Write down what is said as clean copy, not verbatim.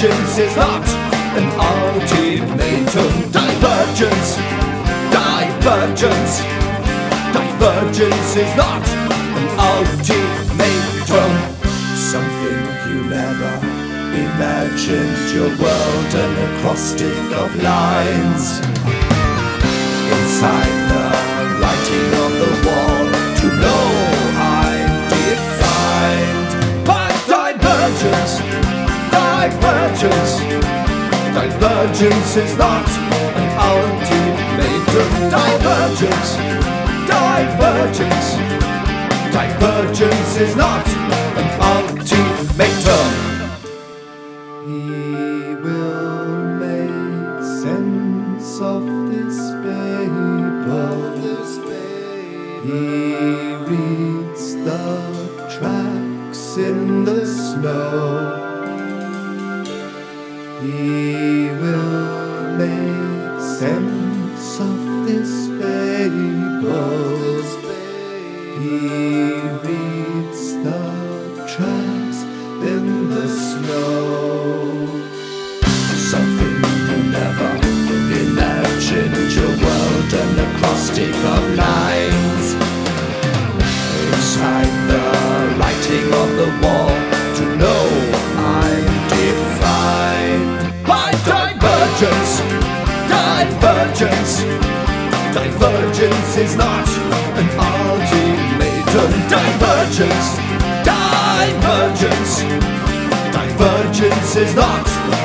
Divergence is not an ultimatum. Divergence, divergence, divergence is not an ultimatum. Something you never imagined, your world an acrostic of lines. Inside the writing on the wall, to know I'm defined by divergence, divergence. Divergence is not an ultimatum. Divergence, divergence, divergence is not an ultimatum. He will make sense of this paper. He reads the tracks in the snow. He will make sense of this paper. He reads the tracks in the snow. Something you never imagined, your world an acrostic of lines. Inside the writing on the wall, to know I'm defined by divergence, divergence. Divergence is not an ultimatum. Divergence, divergence, divergence is not